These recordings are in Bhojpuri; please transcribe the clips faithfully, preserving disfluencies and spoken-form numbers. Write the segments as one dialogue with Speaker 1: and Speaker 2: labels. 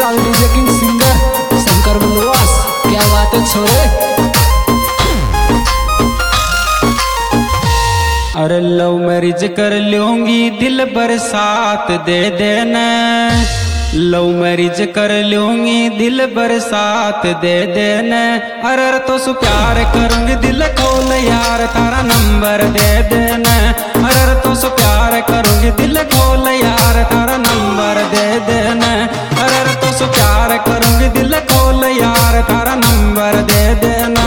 Speaker 1: Style DJ king singer Shankar Balwas. क्या बात है छोरे।
Speaker 2: अरे लव मैरिज कर लूंगी दिल बरसात दे देना, लव मैरिज कर लूंगी दिल बरसात दे देना। अरे तो सु प्यार करूंगी दिल खोल यार तारा नंबर दे देना। अरे तो सु प्यार करूंगी दिल खोल यार तारा नंबर दे देना। अरे तो सु प्यार करूंगी दिल खोल यार तारा नंबर दे देना।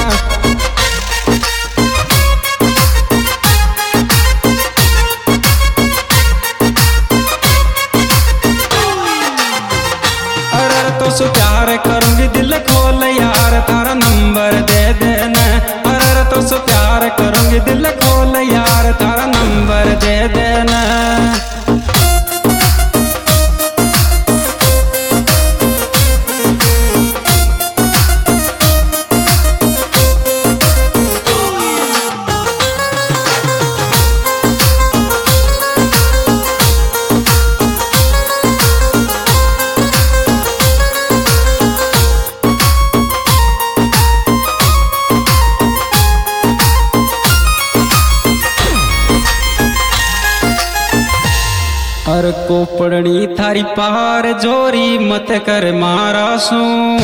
Speaker 2: तो सु प्यार करूंगी दिल खोल यार तारा नंबर दे देना। अरे तो सु प्यार करूंगी दिल खोल यार तारा नंबर दे देना। अर कोपड़नी थारी पार जोरी मत कर मारा सू,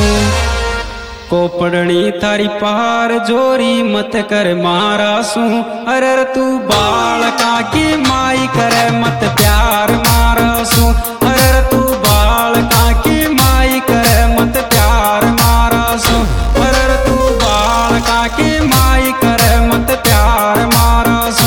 Speaker 2: कोपड़नी थारी पार जोरी मत कर मारा सू। अरे तू बाल काकी माई करे मत प्यार मारा सू। अरे तू बाल काकी माई करे मत प्यार मारा सू। अरे तू बाल काकी माई करे मत प्यार मारा सू।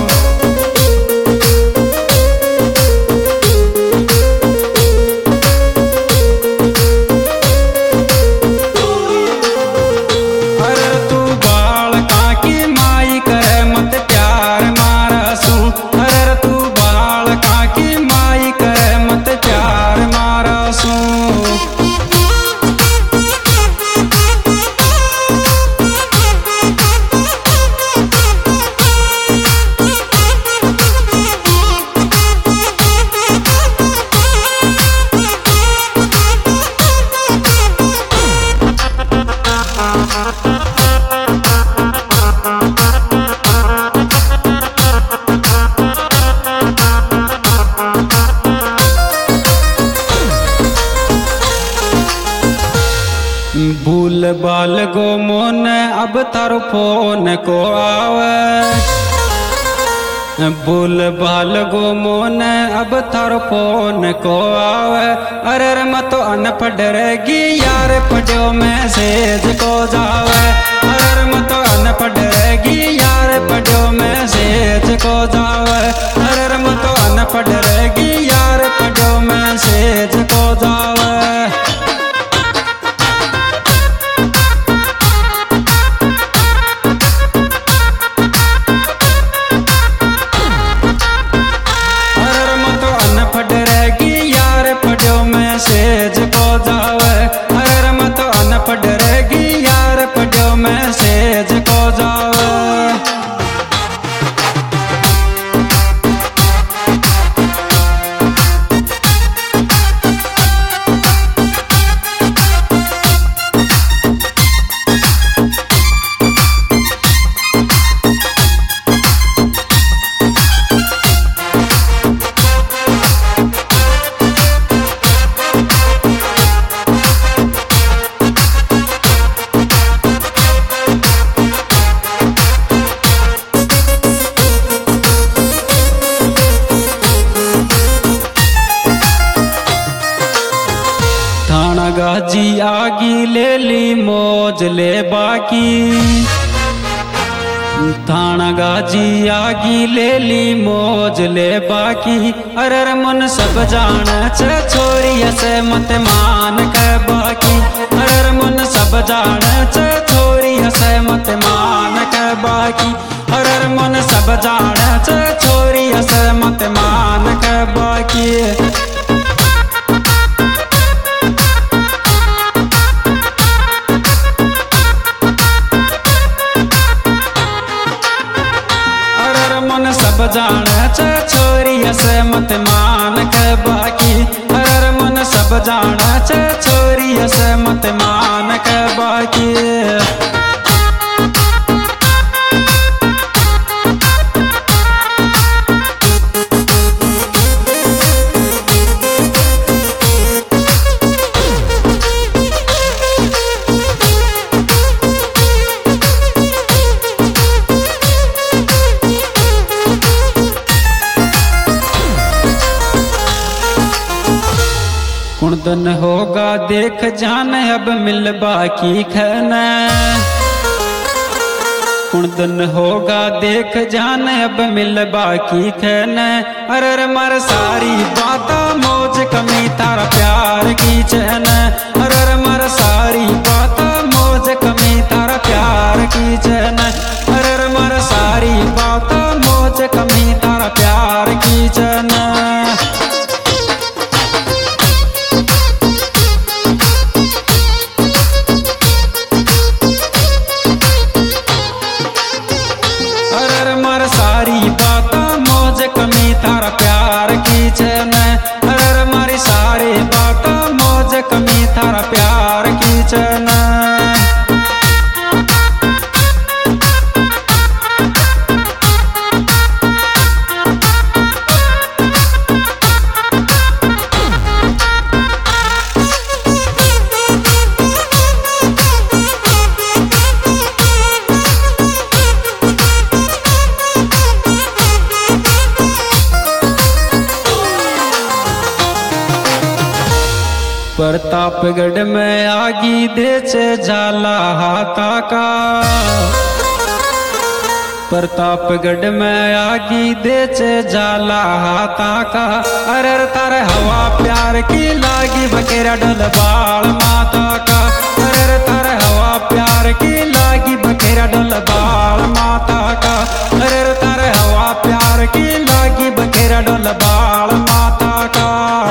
Speaker 2: भूल बाल गो मोन अब तारो फोन को आवे, भूल बाल गो मोन अब तारो फोन को आवे। अरे मत तो अनपढ़ रहेगी यार पढ़ो मैसेज को जावे। अरे मत तो अनपढ़ रहेगी यार पढ़ो मैसेज को जावे। अरे मत तो अनपढ़ रहेगी यार पढ़ो मैसेज को जावे। मैसेज को जावे। अरे मत तो अनपढ़ रहेगी यार पढ़ो मैसेज को जावे। गाजी आगी ले ली मौज ले बाकी, थाना गाजी आगी ले ली मौज ले बाकी। अरे मन सब जान छ छोरी से मत मान के बाकी। अरे मन सब जान छ छोरी से मत मान के बाकी। अरे मन सब जान छ छोरी से मत मान के बाकी। सब जान छ छोरी से मत मान के बाकी। अरे मन सब जान नाच छोरी से मत मान के बाकी। कुंदन होगा देख जान अब मिल बाकी खाना। कुंदन होगा देख जान अब मिल बाकी खाना। अरे मर सारी बाता मौज कमी तारा प्यार की चैन। अरे मर सारी बाता मौज कमी तारा प्यार की चैन। अरे मर सारी बाता मौज कमी तारा प्यार की चैन। सारी बाता मौज कमी तारा प्यार की चैन। अरे मारी सारी बाता मौज कमी तारा प्यार की चैन। प्रतापगढ़ में आगी देच जाला हाथा का। प्रतापगढ़ में आगी देच जाला हाथा का। अरे तारे हवा प्यार की लागी बकेरा डल बाल माता का। अरे तारे हवा प्यार की लागी बकेरा डल बाल माता का। अरे तारे हवा प्यार की लागी बकेरा डल बाल माता का।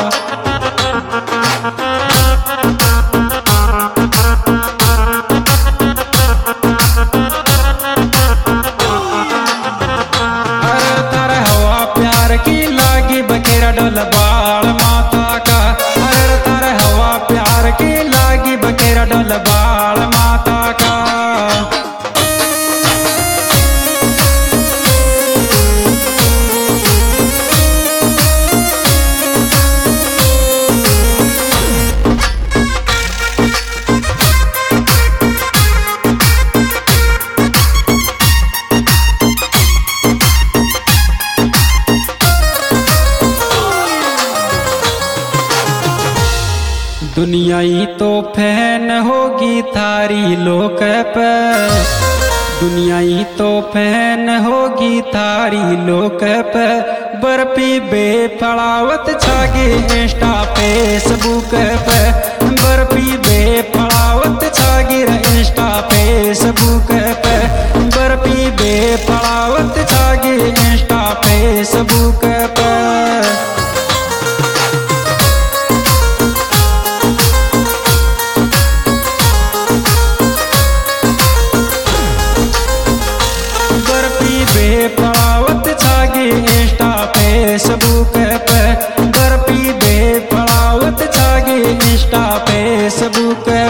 Speaker 2: डोल बाल माता का। अरे तारे हवा प्यार की लागी बकेरा डोल बाल माता का। दुनिया ही तो फैन होगी थारी लोक पे। दुनिया ही तो फैन होगी थारी लोक पे। बर्फी बेफड़ावत छागे इंस्टा फेसबुक पे। बर्फी बेफड़ावत छागे इंस्टा फेसबुक पे। बर्फी बेफड़ावत छागे इंस्टा फेसबुक पे। बेफड़ावत छागे इंस्टा फेसबुक पे। बर्फी बेफड़ावत छागे इंस्टा फेसबुक